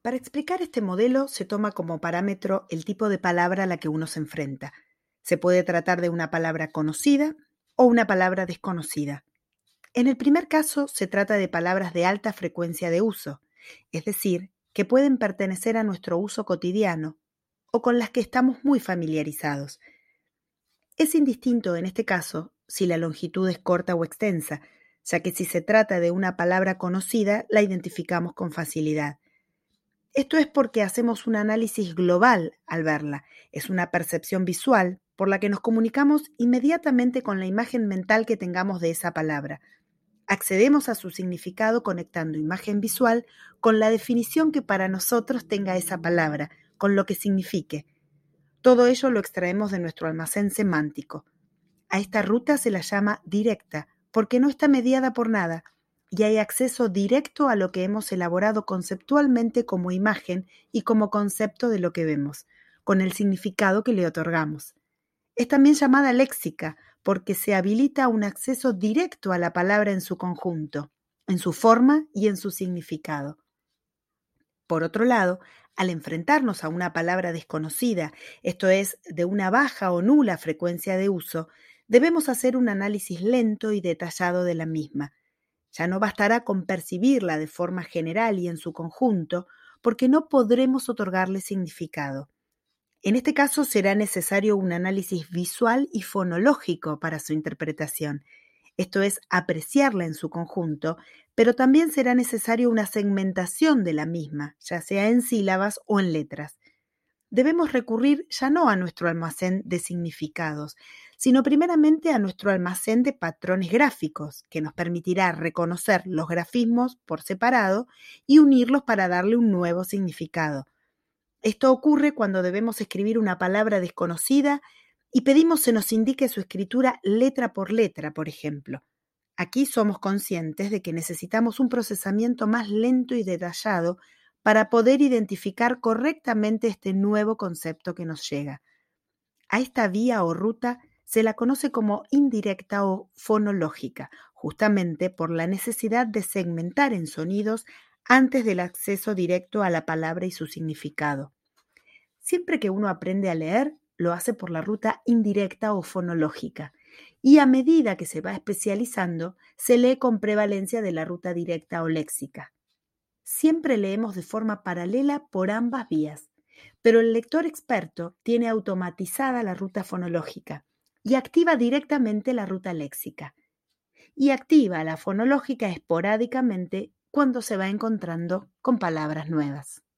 Para explicar este modelo se toma como parámetro el tipo de palabra a la que uno se enfrenta. Se puede tratar de una palabra conocida o una palabra desconocida. En el primer caso se trata de palabras de alta frecuencia de uso, es decir, que pueden pertenecer a nuestro uso cotidiano o con las que estamos muy familiarizados. Es indistinto en este caso si la longitud es corta o extensa, ya que si se trata de una palabra conocida la identificamos con facilidad. Esto es porque hacemos un análisis global al verla. Es una percepción visual por la que nos comunicamos inmediatamente con la imagen mental que tengamos de esa palabra. Accedemos a su significado conectando imagen visual con la definición que para nosotros tenga esa palabra, con lo que signifique. Todo ello lo extraemos de nuestro almacén semántico. A esta ruta se la llama directa, porque no está mediada por nada, y hay acceso directo a lo que hemos elaborado conceptualmente como imagen y como concepto de lo que vemos, con el significado que le otorgamos. Es también llamada léxica, porque se habilita un acceso directo a la palabra en su conjunto, en su forma y en su significado. Por otro lado, al enfrentarnos a una palabra desconocida, esto es, de una baja o nula frecuencia de uso, debemos hacer un análisis lento y detallado de la misma. Ya no bastará con percibirla de forma general y en su conjunto, porque no podremos otorgarle significado. En este caso será necesario un análisis visual y fonológico para su interpretación, esto es, apreciarla en su conjunto, pero también será necesario una segmentación de la misma, ya sea en sílabas o en letras. Debemos recurrir ya no a nuestro almacén de significados, sino primeramente a nuestro almacén de patrones gráficos, que nos permitirá reconocer los grafismos por separado y unirlos para darle un nuevo significado. Esto ocurre cuando debemos escribir una palabra desconocida y pedimos se nos indique su escritura letra, por ejemplo. Aquí somos conscientes de que necesitamos un procesamiento más lento y detallado para poder identificar correctamente este nuevo concepto que nos llega. A esta vía o ruta se la conoce como indirecta o fonológica, justamente por la necesidad de segmentar en sonidos antes del acceso directo a la palabra y su significado. Siempre que uno aprende a leer, lo hace por la ruta indirecta o fonológica, y a medida que se va especializando, se lee con prevalencia de la ruta directa o léxica. Siempre leemos de forma paralela por ambas vías, pero el lector experto tiene automatizada la ruta fonológica y activa directamente la ruta léxica, y activa la fonológica esporádicamente cuando se va encontrando con palabras nuevas.